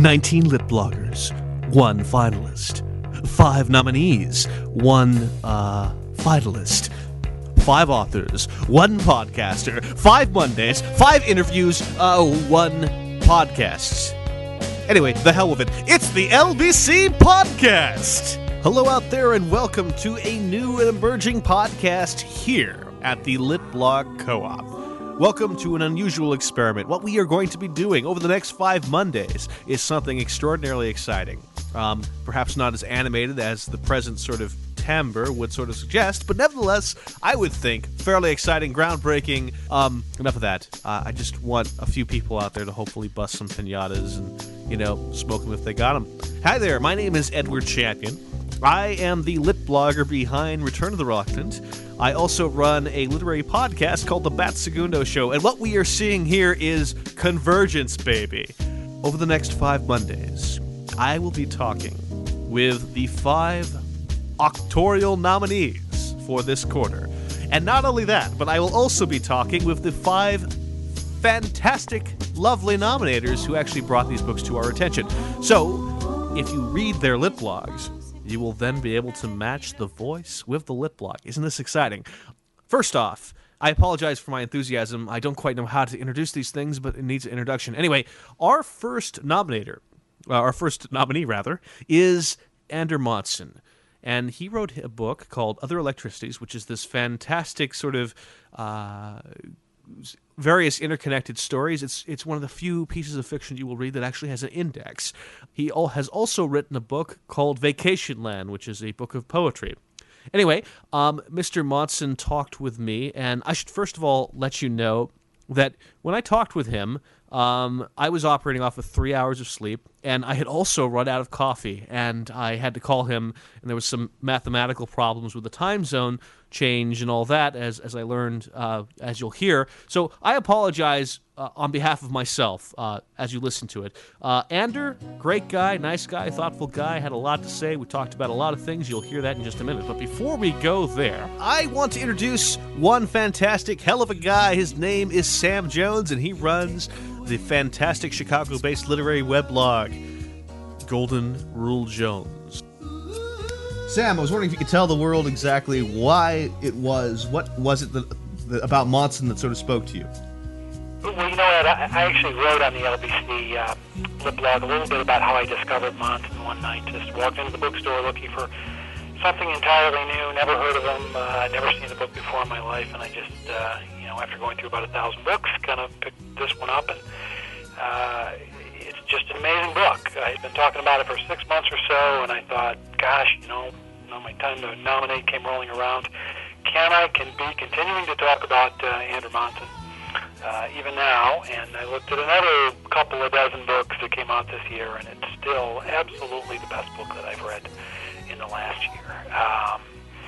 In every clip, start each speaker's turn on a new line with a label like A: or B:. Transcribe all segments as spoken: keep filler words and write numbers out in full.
A: nineteen lit bloggers, one finalist. Five nominees, one, uh, finalist. Five authors, one podcaster. Five Mondays, five interviews, uh, one podcasts. Anyway, the hell with it. It's the L B C Podcast! Hello out there and welcome to a new and emerging podcast here at the Lit Blog Co-op. Welcome to an unusual experiment. What we are going to be doing over the next five Mondays is something extraordinarily exciting. Um, perhaps not as animated as the present sort of timbre would sort of suggest, but nevertheless, I would think fairly exciting, groundbreaking. Um, enough of that. Uh, I just want a few people out there to hopefully bust some pinatas and, you know, smoke them if they got them. Hi there, my name is Edward Champion. I am the lit blogger behind Return of the Reluctant. I also run a literary podcast called The Bat Segundo Show, and what we are seeing here is convergence, baby. Over the next five Mondays, I will be talking with the five auctorial nominees for this quarter. And not only that, but I will also be talking with the five fantastic, lovely nominators who actually brought these books to our attention. So, if you read their lit blogs, you will then be able to match the voice with the lit blog. Isn't this exciting? First off, I apologize for my enthusiasm. I don't quite know how to introduce these things, but it needs an introduction. Anyway, our first nominator, uh, our first nominee, rather, is Ander Monson. And he wrote a book called Other Electricities, which is this fantastic sort of uh, various interconnected stories. It's it's one of the few pieces of fiction you will read that actually has an index. He all, has also written a book called Vacation Land, which is a book of poetry. Anyway, um, Mister Monson talked with me, and I should first of all let you know that when I talked with him, um, I was operating off of three hours of sleep, and I had also run out of coffee, and I had to call him, and there was some mathematical problems with the time zone change and all that, as as I learned, uh, as you'll hear. So I apologize uh, on behalf of myself uh, as you listen to it. Uh, Ander, great guy, nice guy, thoughtful guy, had a lot to say. We talked about a lot of things. You'll hear that in just a minute. But before we go there, I want to introduce one fantastic hell of a guy. His name is Sam Jones, and he runs the fantastic Chicago-based literary weblog, Golden Rule Jones. Sam, I was wondering if you could tell the world exactly why it was, what was it that, that, about Monson that sort of spoke to you?
B: Well, you know, Ed, I, I actually wrote on the L B C uh, lit blog a little bit about how I discovered Monson one night. Just walked into the bookstore looking for something entirely new, never heard of him, uh, never seen the book before in my life, and I just, uh, you know, after going through about a thousand books, kind of picked this one up, and uh, it's just an amazing book. I'd been talking about it for six months or so, and I thought, gosh, you know, you know my time to nominate came rolling around. Can I can be continuing to talk about uh, Ander Monson uh, even now? And I looked at another couple of dozen books that came out this year, and it's still absolutely the best book that I've read in the last year. Um,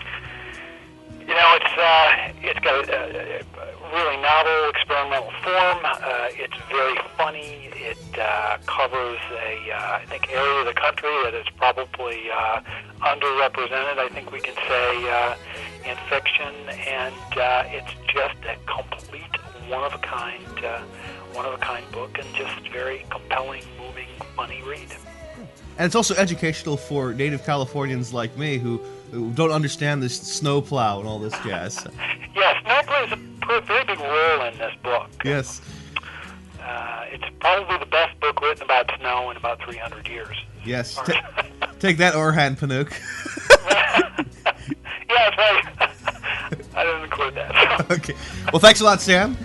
B: you know, it's uh, it's got a, a really novel, experimental form. Uh, it's very funny. It uh, covers a, uh, I think, area of the country that is probably uh, underrepresented, I think we can say, uh, in fiction. And uh, it's just a complete one-of-a-kind, uh, one-of-a-kind book, and just very compelling, moving, funny read.
A: And it's also educational for native Californians like me who, who don't understand this snowplow and all this jazz.
B: Yes, snow plays a very big role in this book.
A: Yes.
B: Uh, it's probably the best book written about snow in about three hundred years.
A: Yes. Ta- take that, Orhan Pamuk.
B: Yeah, that's right. I didn't include that.
A: Okay. Well, thanks a lot, Sam.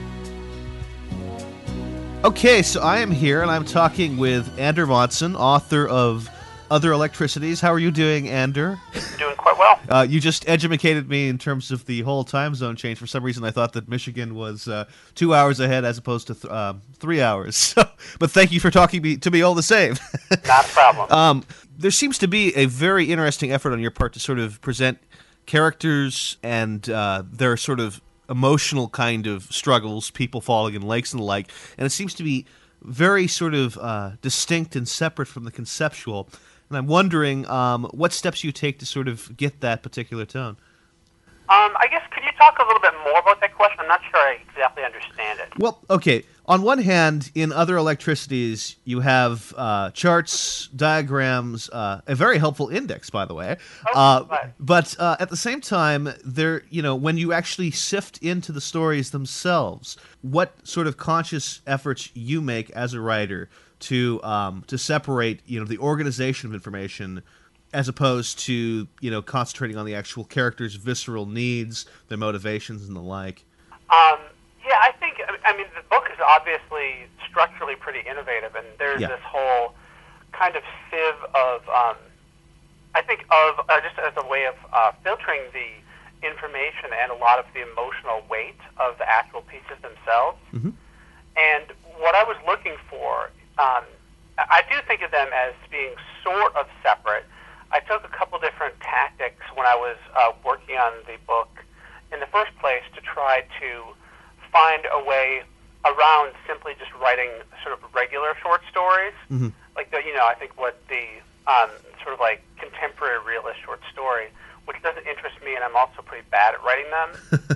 A: Okay, so I am here, and I'm talking with Ander Monson, author of Other Electricities. How are you doing, Ander?
B: Doing quite well.
A: Uh, you just educated me in terms of the whole time zone change. For some reason, I thought that Michigan was uh, two hours ahead as opposed to th- uh, three hours. So, but thank you for talking me, to me all the same.
B: Not a problem.
A: um, there seems to be a very interesting effort on your part to sort of present characters and uh, their sort of emotional kind of struggles, people falling in lakes and the like, and it seems to be very sort of uh, distinct and separate from the conceptual. And I'm wondering um, what steps you take to sort of get that particular tone.
C: Um, I guess, could you talk a little bit more about that question? I'm not sure I exactly understand it.
A: Well, okay. on one hand, in other electricities, you have uh, charts, diagrams, uh, a very helpful index, by the way.
B: Oh,
A: uh,
B: right.
A: but uh, at the same time, there, you know, when you actually sift into the stories themselves, what sort of conscious efforts you make as a writer to um, to separate, you know, the organization of information, as opposed to, you know, concentrating on the actual characters' visceral needs, their motivations, and the like.
B: Um, yeah, I think, I mean, the book is obviously structurally pretty innovative, and there's
A: Yeah.
B: this whole kind of sieve of, um, I think, of uh, just as a way of uh, filtering the information and a lot of the emotional weight of the actual pieces themselves.
A: Mm-hmm.
B: And what I was looking for, um, I do think of them as being sort of separate. I took a couple different tactics when I was uh, working on the book in the first place to try to find a way around simply just writing sort of regular short stories.
A: Mm-hmm.
B: Like, the, you know, I think what the um, sort of like contemporary realist short story, which doesn't interest me, and I'm also pretty bad at writing them.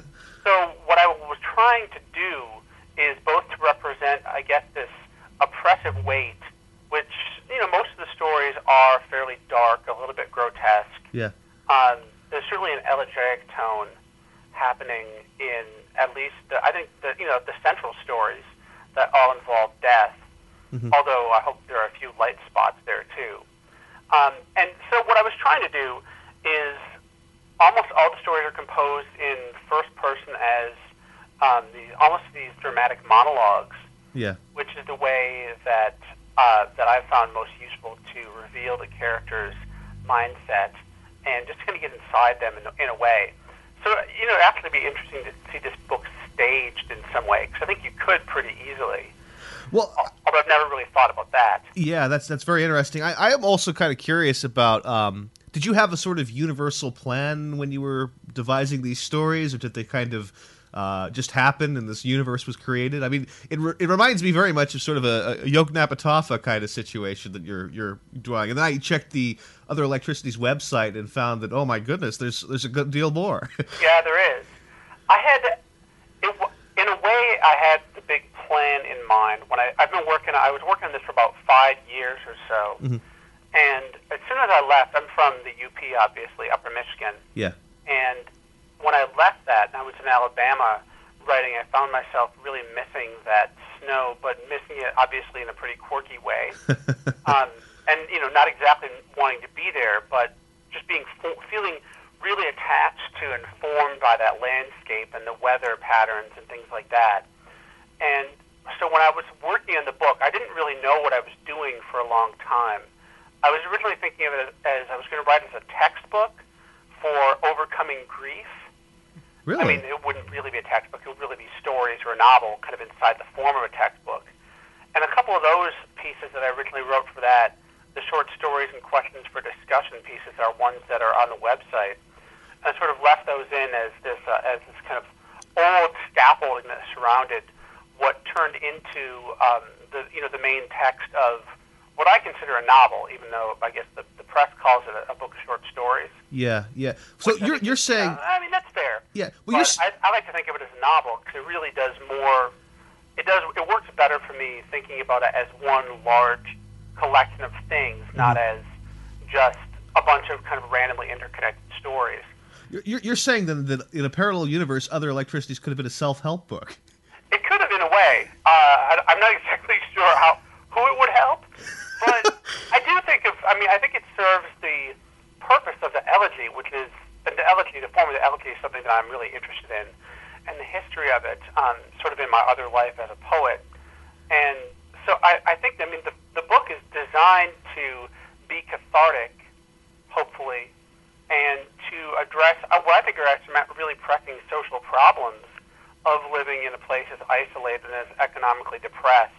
B: So what I was trying to do is both to represent, I guess, this oppressive weight, which, you know, most of the stories are fairly dark, a little bit grotesque.
A: Yeah.
B: Um, there's certainly an elegiac tone happening in at least, the, I think, the, you know, the central stories that all involve death,
A: Mm-hmm.
B: although I hope there are a few light spots there, too. Um, and so what I was trying to do is almost all the stories are composed in first person as um, these, almost these dramatic monologues,
A: Yeah.
B: which is the way that uh, that I've found most useful to reveal the character's mindset and just kind of get inside them in, in a way. So, you know, it'd actually be interesting to see this book staged in some way, because I think you could pretty easily.
A: Well,
B: Although I've never really thought about that.
A: yeah, that's that's very interesting. I, I am also kind of curious about, um, did you have a sort of universal plan when you were devising these stories, or did they kind of uh, just happen and this universe was created? I mean, it re- it reminds me very much of sort of a, a Yog-Napatawa kind of situation that you're you're drawing. And then I checked the Other Electricities website and found that, oh my goodness, there's there's a good deal more.
B: Yeah, there is. I had, it, in a way, I had the big plan in mind. When I, I've been working, I was working on this for about five years or so.
A: Mm-hmm.
B: And as soon as I left, I'm from the U P, obviously, Upper Michigan.
A: Yeah.
B: And when I left that, and I was in Alabama writing, I found myself really missing that snow, but missing it, obviously, in a pretty quirky way. um, and, you know, not exactly wanting to be there, but just being fo- feeling really attached to and informed by that landscape and the weather patterns and things like that. And so when I was working on the book, I didn't really know what I was doing for a long time. I was originally thinking of it as, as I was going to write as a textbook for overcoming grief.
A: Really?
B: I mean, it wouldn't really be a textbook. It would really be stories or a novel kind of inside the form of a textbook. And a couple of those pieces that I originally wrote for that, the short stories and questions for discussion pieces, are ones that are on the website. I sort of left those in as this uh, as this kind of old scaffolding that surrounded what turned into um, the you know the main text of what I consider a novel, even though I guess the, the press calls it a, a book of short stories.
A: Yeah, yeah. So
B: Which I
A: you're
B: think
A: you're
B: is,
A: saying,
B: uh, I mean, that's fair.
A: yeah. Well, you're
B: But
A: s-
B: I, I like to think of it as a novel because it really does more. It does. It works better for me thinking about it as one large collection of things, not as just a bunch of kind of randomly interconnected stories.
A: You're, you're saying then that in a parallel universe, Other Electricities could have been a self-help book.
B: It could have, in a way. Uh, I, I'm not exactly sure how who it would help, but I do think of. I mean, I think it serves the purpose of the elegy, which is and the elegy. The form of the elegy is something that I'm really interested in, and the history of it, um, sort of in my other life as a poet. And so I, I think. I mean, the the book is designed to be cathartic, hopefully, and to address uh, what I think are actually really pressing social problems of living in a place as isolated and as economically depressed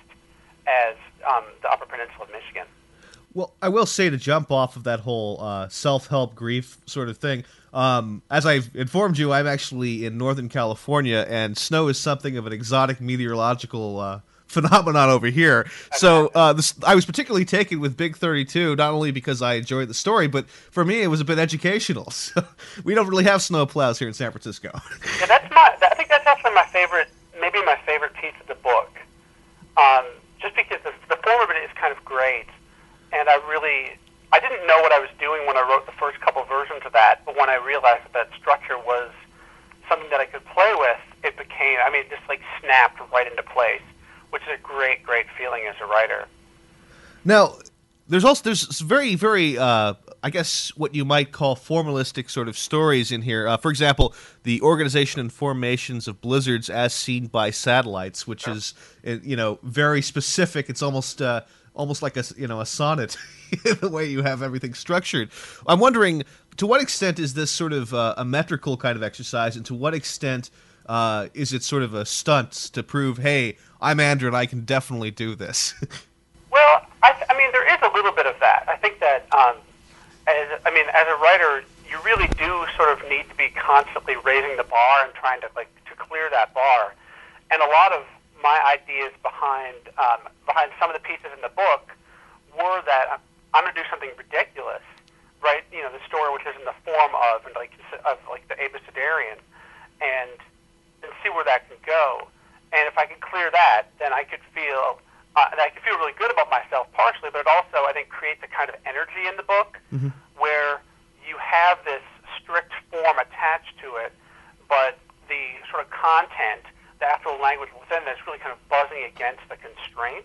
B: as um, the Upper Peninsula of Michigan.
A: Well, I will say, to jump off of that whole uh, self-help grief sort of thing, um, as I've informed you, I'm actually in Northern California, and snow is something of an exotic meteorological uh, phenomenon over here. So uh, this, I was particularly taken with Big thirty-two, not only because I enjoyed the story, but for me it was a bit educational. So we don't really have snow plows here in San Francisco.
B: Yeah, that's my. I think that's actually my favorite. Maybe my favorite piece of the book
C: um, just because the, the form of it is kind of great, and I really, I didn't know what I was doing when I wrote the first couple versions of that, but when I realized that that structure was something that I could play with, it became, I mean, it just like snapped right into place, which is a great, great feeling as a writer.
A: Now, there's also, there's very, very, uh, I guess what you might call formalistic sort of stories in here. Uh, for example, the organization and formations of blizzards as seen by satellites, which sure. is, you know, very specific. It's almost, uh, almost like a, you know, a sonnet, the way you have everything structured. I'm wondering, to what extent is this sort of uh, a metrical kind of exercise, and to what extent uh, is it sort of a stunt to prove, hey, I'm Andrew and I can definitely do this?
C: Well, I, th- I mean, there is a little bit of that. I think that, um, as, I mean, as a writer, you really do sort of need to be constantly raising the bar and trying to, like, to clear that bar. And a lot of my ideas behind um, behind some of the pieces in the book were that I'm, I'm going to do something ridiculous, right? You know, the story which is in the form of, and like, of like the Abecedarian, and and see where that can go. And if I could clear that, then I could feel. Uh, and I can feel really good about myself partially, but it also, I think, creates a kind of energy in the book mm-hmm. where you have this strict form attached to it, but the sort of content, the actual language within it is really kind of buzzing against the constraint.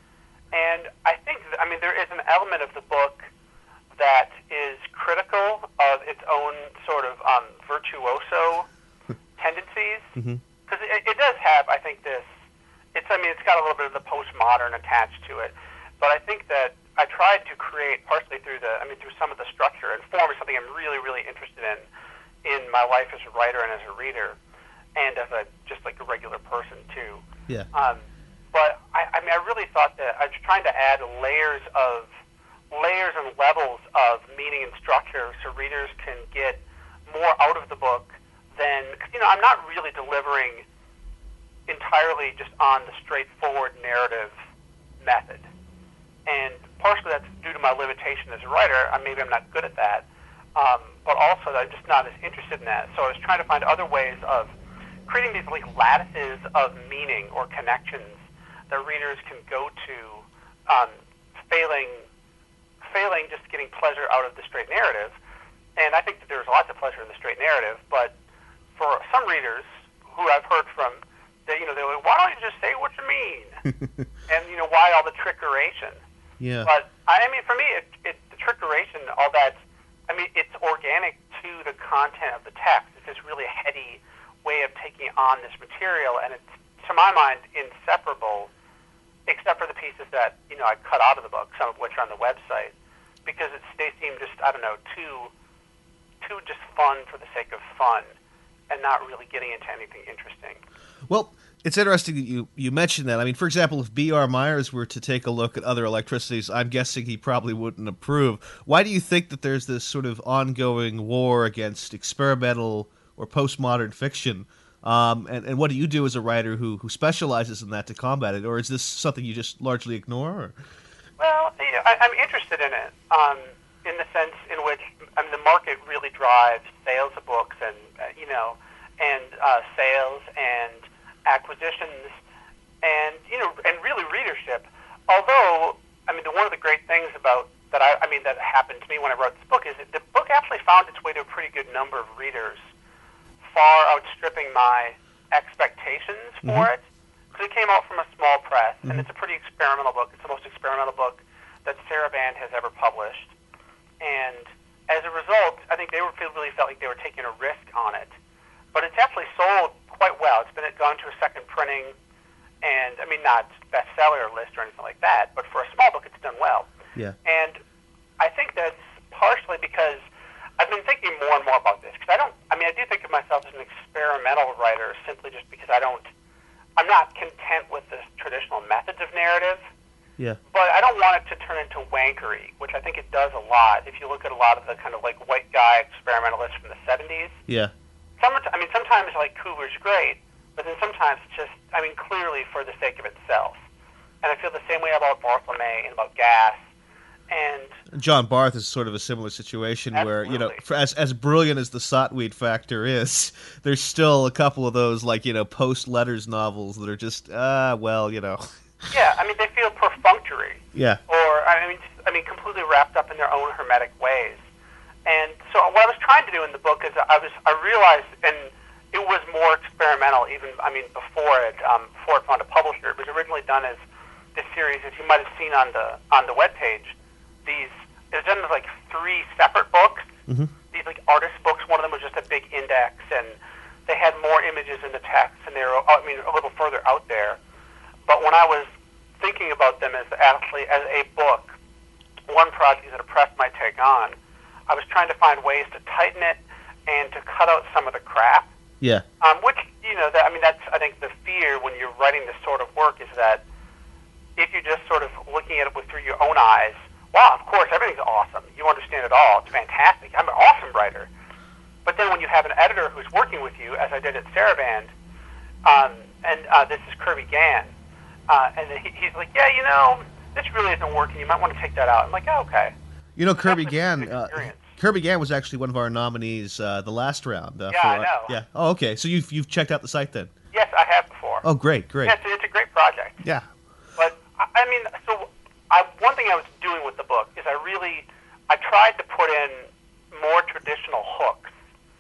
C: And I think, I mean, there is an element of the book that is critical of its own sort of um, virtuoso tendencies, because mm-hmm. it, it does have, I think, this. It's, I mean, it's got a little bit of the postmodern attached to it, but I think that I tried to create, partially through the, I mean, through some of the structure and form, is something I'm really, really interested in, in my life as a writer and as a reader, and as a, just like a regular person too.
A: Yeah.
C: Um, but I, I mean, I really thought that I was trying to add layers of, layers and levels of meaning and structure so readers can get more out of the book than, cause, you know, I'm not really delivering entirely just on the straightforward narrative method. And partially that's due to my limitation as a writer. I, maybe I'm not good at that. Um, but also I'm just not as interested in that. So I was trying to find other ways of creating these like lattices of meaning or connections that readers can go to, um, failing, failing just getting pleasure out of the straight narrative. And I think that there's lots of pleasure in the straight narrative, but for some readers who I've heard from, They, you know, they're like, why don't you just say what you mean? And, you know, why all the trickeration?
A: Yeah.
C: But, I mean, for me, it, it, the trickeration, all that, I mean, it's organic to the content of the text. It's this really heady way of taking on this material, and it's, to my mind, inseparable, except for the pieces that, you know, I cut out of the book, some of which are on the website, because it's, they seem just, I don't know, too, too just fun for the sake of fun, and not really getting into anything interesting.
A: Well, it's interesting that you, you mentioned that. I mean, for example, if B R Myers were to take a look at other electricities, I'm guessing he probably wouldn't approve. Why do you think that there's this sort of ongoing war against experimental or postmodern fiction? Um, and, and what do you do as a writer who, who specializes in that to combat it? Or is this something you just largely ignore? Or?
C: Well, you know, I, I'm interested in it, um, in the sense in which, I mean, the market really drives sales of books and, uh, you know, and uh, sales and acquisitions, and you know, and really readership. Although, I mean, the, one of the great things about that I, I mean, that happened to me when I wrote this book is that the book actually found its way to a pretty good number of readers, far outstripping my expectations for mm-hmm. it. Because it came out from a small press, mm-hmm. and it's a pretty experimental book. It's the most experimental book that Sarabande has ever published, and as a result, I think they were really felt like they were taking a risk on it. But it's actually sold quite well. It's been gone to a second printing, and I mean, not bestseller list or anything like that, but for a small book, it's done well.
A: Yeah.
C: And I think that's partially because I've been thinking more and more about this, because I don't, I mean, I do think of myself as an experimental writer simply just because I don't, I'm not content with the traditional methods of narrative.
A: Yeah.
C: But I don't want it to turn into wankery, which I think it does a lot. If you look at a lot of the kind of like white guy experimentalists from the seventies.
A: Yeah.
C: Some, I mean, sometimes like Kuber's great, but then sometimes it's just, I mean, clearly for the sake of itself. And I feel the same way about Bartholomew and about Gass. And
A: John Barth is sort of a similar situation
C: absolutely.
A: where, you know, for, as as brilliant as the Sotweed Factor is, there's still a couple of those, like, you know, post-letters novels that are just, ah, uh, well, you know.
C: Yeah, I mean, they feel perfunctory.
A: Yeah.
C: Or, I mean, I mean, completely wrapped up in their own hermetic ways. And so what I was trying to do in the book is I was, I realized, and it was more experimental even, I mean, before it, um, before it found a publisher. It was originally done as this series, as you might have seen on the, on the webpage. These, it was done as like three separate books.
A: Mm-hmm.
C: These like artist books. One of them was just a big index, and they had more images in the text, and they were, I mean, a little further out there. But when I was thinking about them as actually as a book, one project that a press might take on, I was trying to find ways to tighten it and to cut out some of the crap.
A: Yeah.
C: Um, which, you know, that, I mean, that's, I think, the fear when you're writing this sort of work is that if you're just sort of looking at it with through your own eyes, wow, of course, everything's awesome. You understand it all. It's fantastic. I'm an awesome writer. But then when you have an editor who's working with you, as I did at Saraband, um, and uh, this is Kirby Gann, uh, and he, he's like, yeah, you know, this really isn't working. You might want to take that out. I'm like, oh, okay.
A: You know, Kirby
C: That's
A: Gann.
C: a
A: Uh,
C: experience.
A: Kirby Gann was actually one of our nominees uh, the last round. Uh,
C: Yeah,
A: for,
C: I know.
A: Uh, yeah. Oh, okay. So you've you've checked out the site then?
C: Yes, I have before.
A: Oh, great, great.
C: Yeah, it's, it's a great project.
A: Yeah.
C: But, I, I mean, so I, one thing I was doing with the book is I really, I tried to put in more traditional hooks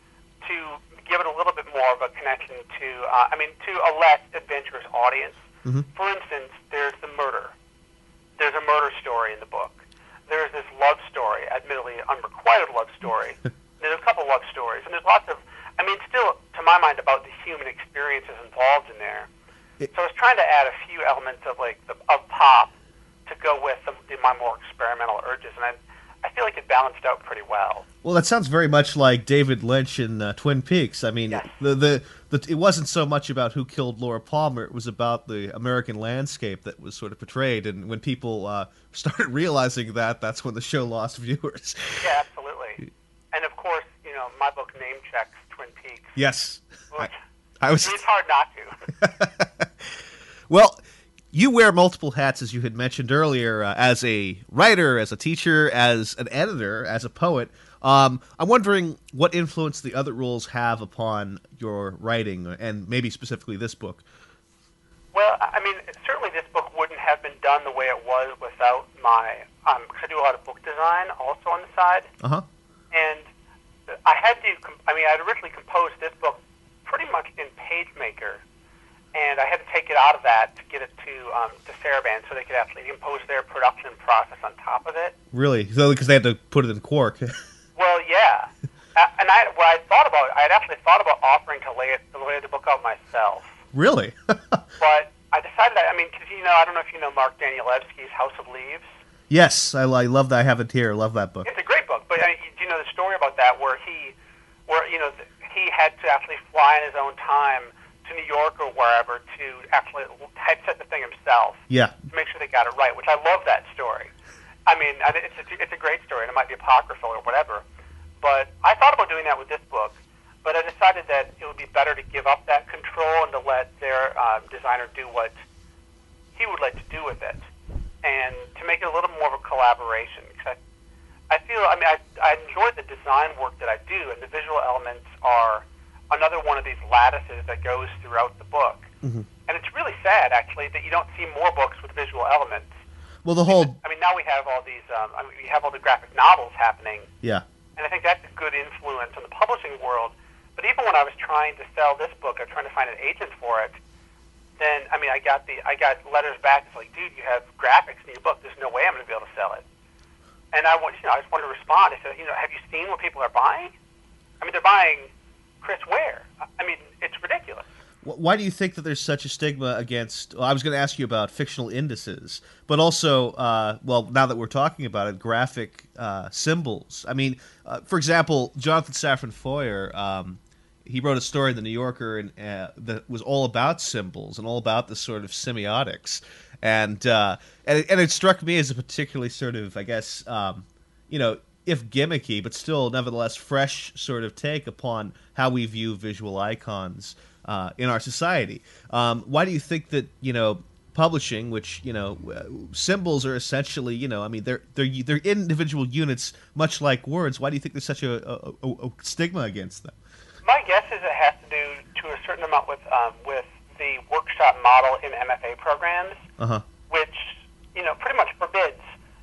C: to give it a little bit more of a connection to, uh, I mean, to a less adventurous audience.
A: Mm-hmm.
C: For instance, there's the murder. There's a murder story in the book. There's this love story, admittedly unrequited love story. There's a couple love stories, and there's lots of, I mean, still, to my mind, about the human experiences involved in there.
A: It,
C: So I was trying to add a few elements of like the, of pop to go with some, my more experimental urges, and I, I feel like it balanced out pretty well.
A: well, that sounds very much like David Lynch in uh, Twin Peaks. I mean,
C: Yes.
A: the, the the it wasn't so much about who killed Laura Palmer; it was about the American landscape that was sort of portrayed. And when people uh, started realizing that, that's when the show lost viewers.
C: Yeah, absolutely. And of course, you know, my book name checks Twin Peaks.
A: Yes,
C: Which,
A: I, I was.
C: it's hard not to.
A: Well, you wear multiple hats, as you had mentioned earlier, uh, as a writer, as a teacher, as an editor, as a poet. Um, I'm wondering what influence the other roles have upon your writing, and maybe specifically this book.
C: Well, I mean, certainly this book wouldn't have been done the way it was without my, um, because I do a lot of book design also on the side.
A: Uh-huh.
C: And I had to, com- I mean, I had originally composed this book pretty much in PageMaker, and I had to take it out of that to get it to um, to Saraband so they could actually impose their production process on top of it.
A: Really? So because they had to put it in Quark.
C: Well, yeah. uh, and I, what I thought about, I had actually thought about offering to lay it, to lay the book out myself.
A: Really?
C: But I decided that, I mean, because, you know, I don't know if you know Mark Danielewski's House of Leaves.
A: Yes, I, I love that. I have it here. I love that book.
C: It's a great book, but I mean, do you know the story about that where he, where, you know, he had to actually fly in his own time to New York or wherever to actually typeset the thing himself
A: Yeah.
C: to make sure they got it right, which I love that story. I mean, I think it's a, it's a great story, and it might be apocryphal or whatever. But I thought about doing that with this book, but I decided that it would be better to give up that control and to let their uh, designer do what he would like to do with it, and to make it a little more of a collaboration. Because I, I feel, I mean, I, I enjoy the design work that I do, and the visual elements are another one of these lattices that goes throughout the book.
A: Mm-hmm.
C: And it's really sad, actually, that you don't see more books with visual elements.
A: Well, the whole...
C: I mean, now we have all these, um, I mean, we have all the graphic novels happening,
A: Yeah.
C: and I think that's a good influence on the publishing world. But even when I was trying to sell this book, I was trying to find an agent for it, then, I mean, I got the, I got letters back. It's like, dude, you have graphics in your book. There's no way I'm going to be able to sell it. And I want, you know, I just wanted to respond. I said, you know, have you seen what people are buying? I mean, they're buying Chris Ware. I mean, it's ridiculous.
A: Why do you think that there's such a stigma against... Well, I was going to ask you about fictional indices, but also, uh, well, now that we're talking about it, graphic uh, symbols. I mean, uh, for example, Jonathan Safran Foer, um, he wrote a story in The New Yorker and, uh, that was all about symbols and all about this sort of semiotics. And, uh, and, it, and it struck me as a particularly sort of, I guess, um, you know, if gimmicky, but still nevertheless fresh sort of take upon how we view visual icons Uh, in our society. Um, why do you think that, you know, publishing, which, you know, uh, symbols are essentially, you know, I mean, they're they're they're individual units, much like words. Why do you think there's such a, a, a, a stigma against them?
C: My guess is it has to do to a certain amount with um, with the workshop model in M F A programs.
A: uh-huh.
C: which, you know, pretty much forbids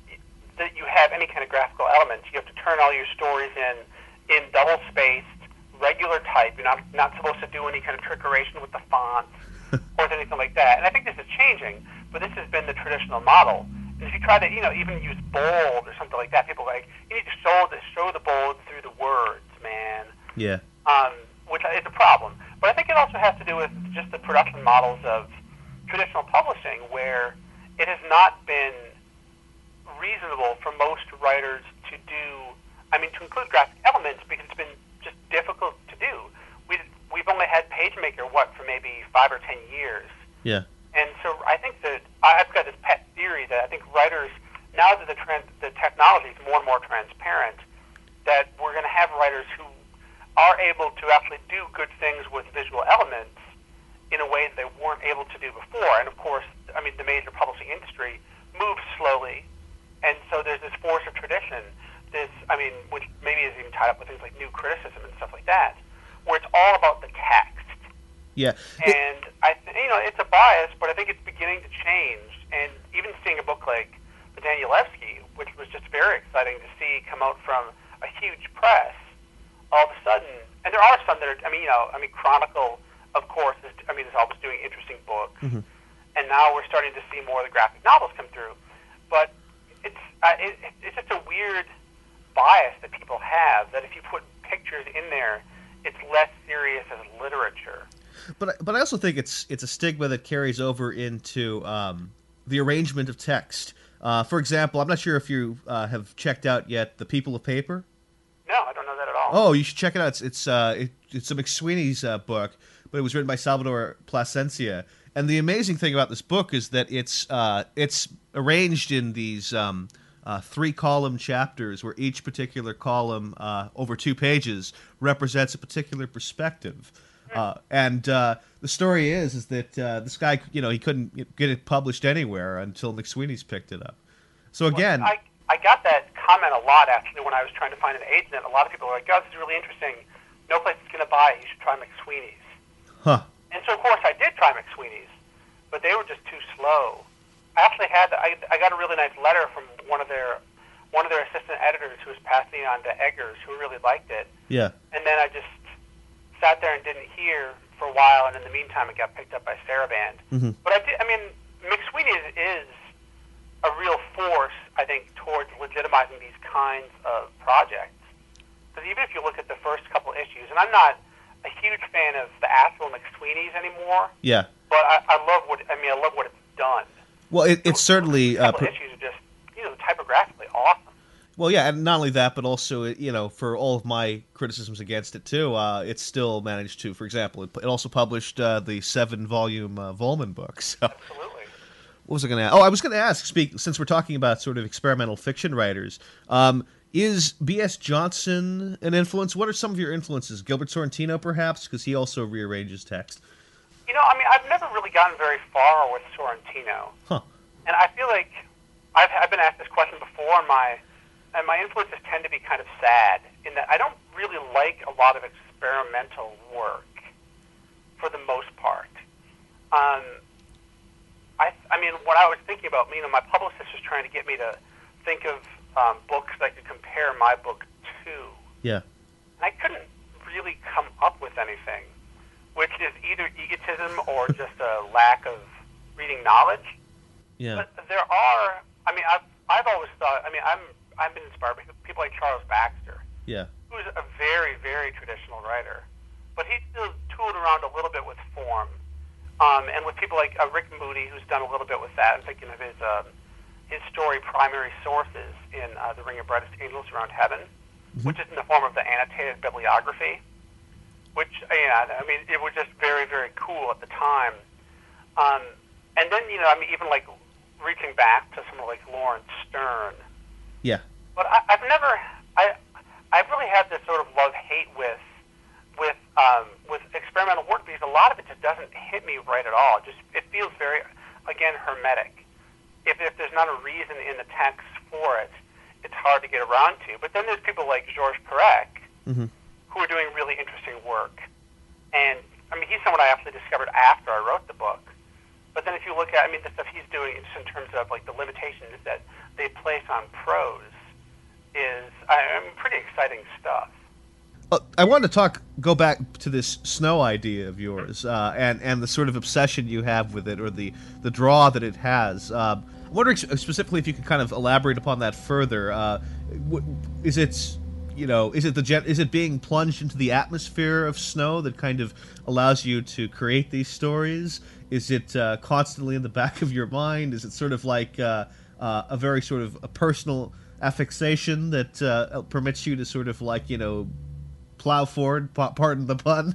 C: that you have any kind of graphical elements. You have to turn all your stories in in double-spaced, regular type. You're not, not supposed to do any kind of trickeration with the fonts or anything like that. And I think this is changing, but this has been the traditional model. And if you try to, you know, even use bold or something like that, people are like, you need to show the, show the bold through the words, man.
A: Yeah.
C: Um, which is a problem. But I think it also has to do with just the production models of traditional publishing, where it has not been reasonable for most writers to do, I mean, to include graphic elements, because it's been just difficult to do. We, we've only had PageMaker, what, for maybe five or ten years.
A: Yeah.
C: And so I think that I've got this pet theory that I think writers, now that the, trend, the technology is more and more transparent, that we're going to have writers who are able to actually do good things with visual elements in a way that they weren't able to do before. And of course, I mean, the major publishing industry moves slowly, and so there's this force of tradition, this, I mean, which maybe is even tied up with things like new criticism and stuff like that, where it's all about the text.
A: Yeah.
C: And, I, th- you know, it's a bias, but I think it's beginning to change. And even seeing a book like The Danielewski, which was just very exciting to see come out from a huge press, all of a sudden, and there are some that are, I mean, you know, I mean, Chronicle, of course, is, I mean, is always doing interesting books.
A: Mm-hmm.
C: And now we're starting to see more of the graphic novels come through. But it's, uh, it, it's just a weird bias that people have, that if you put pictures in there, it's less serious as literature.
A: But but I also think it's it's a stigma that carries over into um, the arrangement of text. Uh, for example, I'm not sure if you uh, have checked out yet The People of Paper.
C: No, I don't know that at all.
A: Oh, you should check it out. It's it's uh, it, it's a McSweeney's uh, book, but it was written by Salvador Plasencia. And the amazing thing about this book is that it's uh, it's arranged in these um, uh, three column chapters, where each particular column uh, over two pages represents a particular perspective. Uh, and uh, the story is is that uh, this guy, you know, he couldn't get it published anywhere until McSweeney's picked it up. So again,
C: well, I I got that comment a lot actually when I was trying to find an agent. A lot of people were like, "Oh, this is really interesting. No place is going to buy it. You should try McSweeney's."
A: huh?
C: And so of course I did try McSweeney's, but they were just too slow. I actually had I I got a really nice letter from one of their one of their assistant editors who was passing it on to Eggers, who really liked it.
A: Yeah.
C: And then I just sat there and didn't hear for a while, and in the meantime, it got picked up by Saraband.
A: Mm-hmm.
C: But I, did, I mean, McSweeney is, is a real force, I think, towards legitimizing these kinds of projects. Because even if you look at the first couple issues, and I'm not a huge fan of the actual McSweeney's anymore.
A: Yeah.
C: But I, I love what I mean. I love what it's done.
A: Well, it, it's certainly
C: the
A: uh,
C: couple issues are just, you know, typographically awesome.
A: Well, yeah, and not only that, but also, you know, for all of my criticisms against it, too, uh, it still managed to, for example, it, it also published uh, the seven-volume uh, Volman book. So.
C: Absolutely.
A: What was I going to ask? Oh, I was going to ask, speak, since we're talking about sort of experimental fiction writers, um, is B S Johnson an influence? What are some of your influences? Gilbert Sorrentino, perhaps, because he also rearranges text?
C: You know, I mean, I've never really gotten very far with Sorrentino.
A: Huh.
C: And I feel like I've, I've been asked this question before, and my... And my influences tend to be kind of sad in that I don't really like a lot of experimental work for the most part. Um, I, I mean, what I was thinking about, you know, my publicist was trying to get me to think of um, books that I could compare my book to.
A: Yeah.
C: And I couldn't really come up with anything, which is either egotism or just a lack of reading knowledge.
A: Yeah.
C: But there are, I mean, I've, I've always thought, I mean, I'm I've been inspired by people like Charles Baxter,
A: Yeah.
C: who's a very, very traditional writer. But he still tooled around a little bit with form. Um, and with people like uh, Rick Moody, who's done a little bit with that. I'm thinking of his um, his story, Primary Sources, in uh, The Ring of Brightest Angels Around Heaven, mm-hmm. which is in the form of the annotated bibliography, which, yeah, I mean, it was just very, very cool at the time. Um, and then, you know, I mean, even like reaching back to someone like Lawrence Stern.
A: Yeah.
C: But I, I've never, I, I've really had this sort of love-hate with, with, um, with experimental work, because a lot of it just doesn't hit me right at all. Just it feels very, again, hermetic. If, if there's not a reason in the text for it, it's hard to get around to. But then there's people like Georges Perec,
A: Mm-hmm.
C: who are doing really interesting work. And I mean, he's someone I actually discovered after I wrote the book. But then if you look at, I mean, the stuff he's doing just in terms of like the limitations that they place on prose is, I mean, pretty exciting stuff.
A: Uh, I want to talk, go back to this snow idea of yours, uh, and and the sort of obsession you have with it, or the the draw that it has. Um, I'm wondering specifically if you could kind of elaborate upon that further. Uh, is it, you know, is it the gen- is it being plunged into the atmosphere of snow that kind of allows you to create these stories? Is it uh, constantly in the back of your mind? Is it sort of like uh, uh, a very sort of a personal affixation that uh, permits you to sort of like, you know, plow forward, pardon the pun,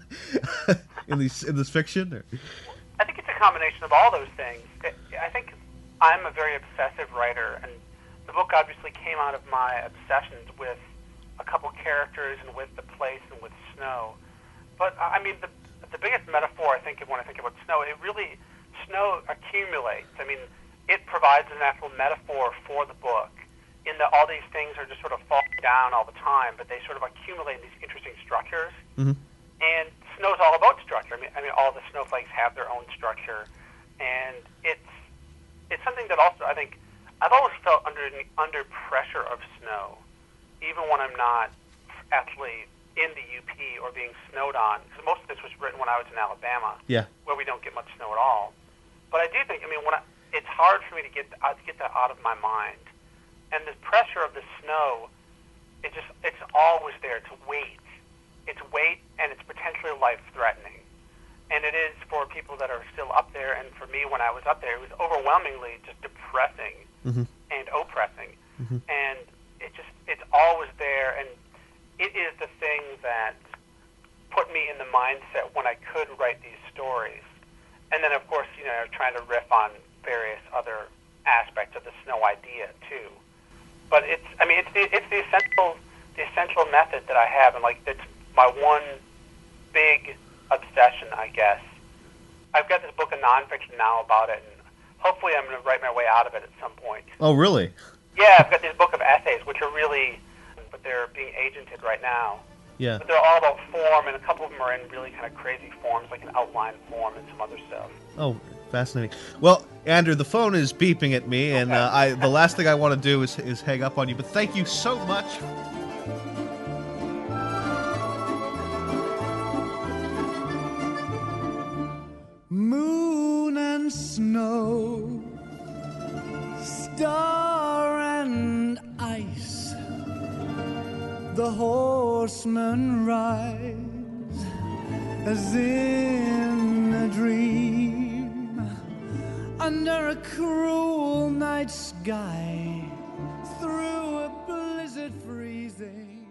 A: in these in this fiction? Or?
C: I think it's a combination of all those things. I think I'm a very obsessive writer, and the book obviously came out of my obsessions with a couple characters and with the place and with snow. But I mean, the the biggest metaphor I think of when I think about snow, it really, snow accumulates. I mean, it provides a natural metaphor for the book, in that all these things are just sort of falling down all the time, but they sort of accumulate in these interesting structures.
A: Mm-hmm.
C: And snow's all about structure. I mean, I mean, all the snowflakes have their own structure, and it's it's something that also I think I've always felt under under pressure of snow, even when I'm not actually in the U P or being snowed on. Because most of this was written when I was in Alabama,
A: yeah,
C: where we don't get much snow at all. But I do think, I mean, when I, it's hard for me to get uh, to get that out of my mind. And the pressure of the snow, it just, it's always there to wait. It's weight, and it's potentially life-threatening. And it is for people that are still up there, and for me when I was up there, it was overwhelmingly just depressing
A: mm-hmm.
C: and oppressing.
A: Mm-hmm.
C: And it just, it's always there, and it is the thing that put me in the mindset when I could write these stories. And then, of course, you know, trying to riff on various other aspects of the snow idea, too. But it's, I mean, it's the, it's the essential, the essential method that I have, and like it's my one big obsession, I guess. I've got this book of nonfiction now about it, and hopefully I'm going to write my way out of it at some point.
A: Oh, really?
C: Yeah, I've got this book of essays, which are really, but they're being agented right now.
A: Yeah.
C: But they're all about form, and a couple of them are in really kind of crazy forms, like an outline form and some other stuff.
A: Oh, fascinating. Well, Andrew, the phone is beeping at me, and uh, I the last thing I want to do is, is hang up on you. But thank you so much.
D: Moon and snow, star and ice, the horsemen rise as in a dream, under a cruel night sky, through a blizzard freezing.